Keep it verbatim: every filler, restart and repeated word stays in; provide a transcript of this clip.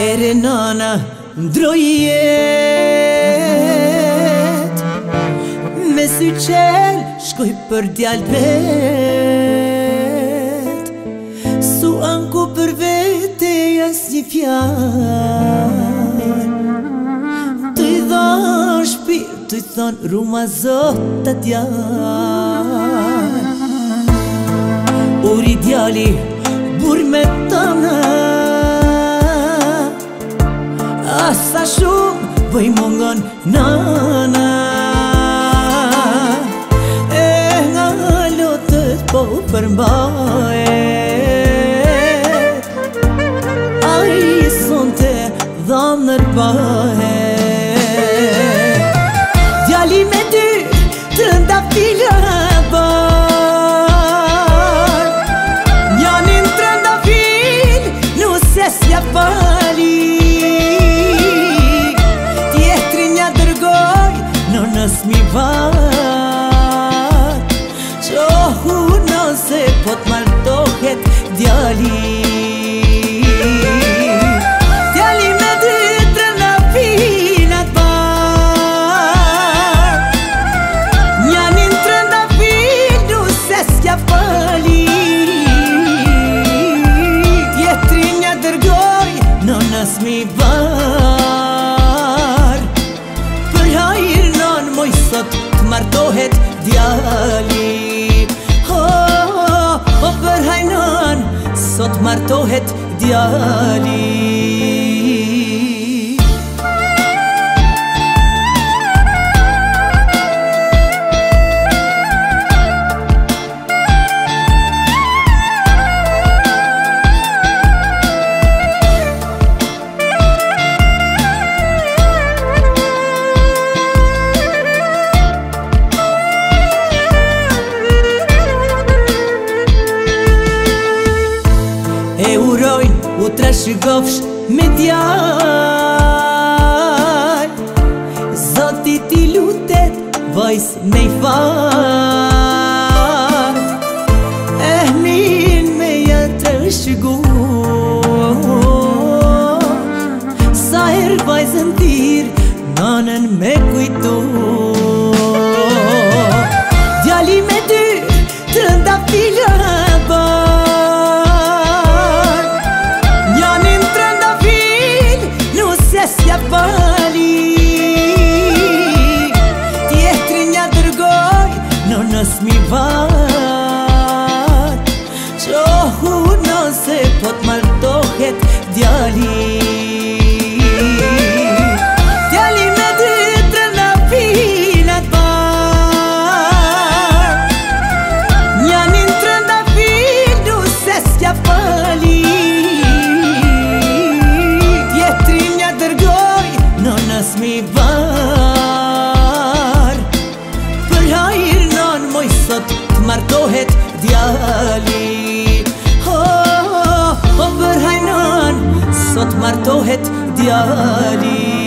Ere nana ndrojet me sy qel shkoj për djallë vet su anku për vete jas një fjall të i dhan shpirë të i thon ruma zota djall uri djalli bur me tana asa shumë bëj mungon nana e nga lotët po përmbahet a i son të dhamë nërbahet djali me ty të nda fila ban njanin të nda fil nuse s'ja pali nënës mi var qohu nëse po t'martohet djali djali me dy trëna filat bar njanin trënda fil nuse s'ja fali tjetrin ja dërgoj nënës mi var për hajr moj sot t'martohet djali oh, oh, oh, për hajnon sot martohet djali e urojnë u trashëgofsh me djall Zoti ti lutet vajs me i fal e min me ja trashëgu sa her vajzën tir nanën me kujtu djali me ty të nda fila s'ja pali tjetrin ja dërgoj nënës mi var qohu nëse po t'martohet djali djali me dy trëna filat bar njanin trënda fil nuse s'ja pali nënës mi var për hajr non moj sot t'martohet djali oh, oh, oh, për hajr non sot martohet djali